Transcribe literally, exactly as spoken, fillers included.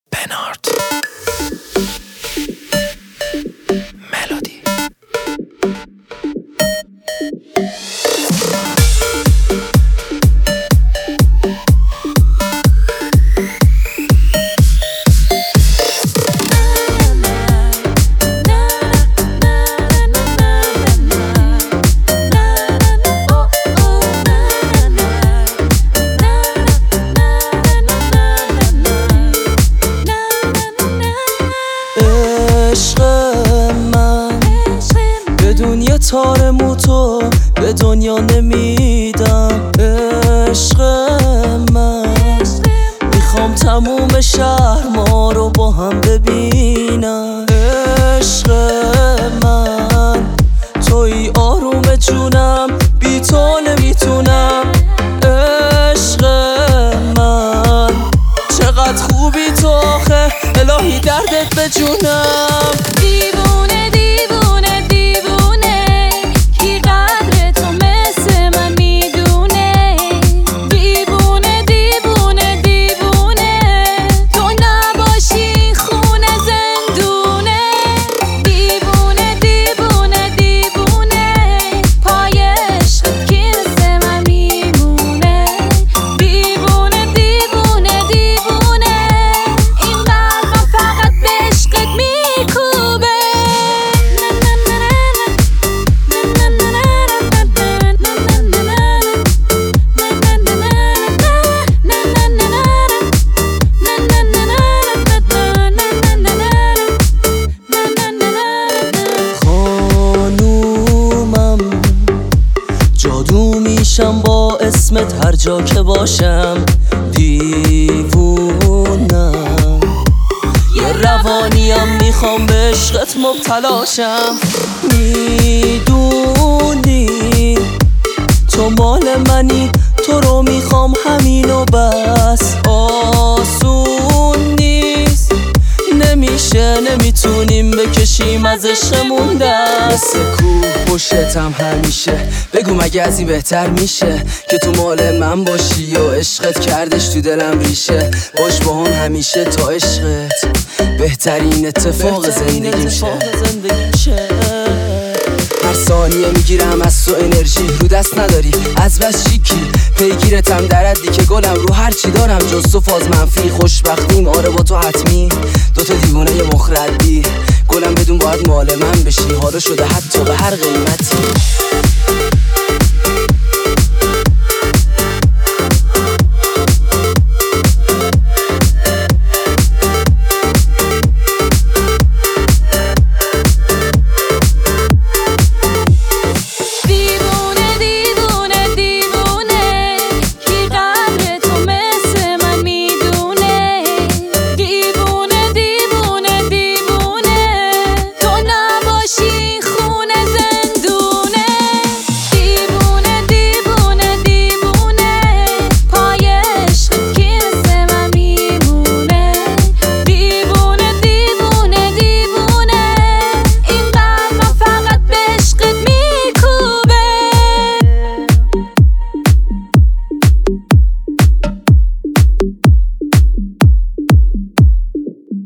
بنارد ملودی. تار موتو به دنیا نمیدم. عشق من میخوام تموم شهر ما رو با هم ببینم. عشق من توی آروم جونم، بی تو نمیتونم. عشق من چقدر خوبی تو آخه، الهی دردت به جونم. دیوونه دیوونه دیوونه کی قدر تو مثل من میدونه. دیوونه دیوونه دیوونه تو نباشی خونه زندونه. دیوونه دیوونه دیوونه پای عشقت کی مثل من میمونه. دیوونه دیوونه دیوونه این قلبم فقط به عشقت میکوبه. خانومم جادو میشم با اسمت هر جا که باشم. دیوونم یه روانیم میخوام به عشقت مبتلاشم. میدونی تو مال منی، تو رو میخوام همین و بس. آسون نیست، نمیشه نمیتونیم بکشیم از عشقمون دست. مثل کوه پشتم همیشه، بگو مگه از این بهتر میشه که تو مال من باشی و عشقت کردش تو دلم ریشه. باش با هم همیشه تا عشقت بهترین اتفاق زندگی میشه. هر ثانیه میگیرم از تو انرژی، رو دست نداری از بس چیکی، پیگیرتم درد که گلم رو هر چی دارم جز تو فاز منفی. خوشبختیم آره با تو حتمی، دوتا دیوانه مخردی، گلم بدون باید مال من بشی، حالا شده حتی به هر قیمتی.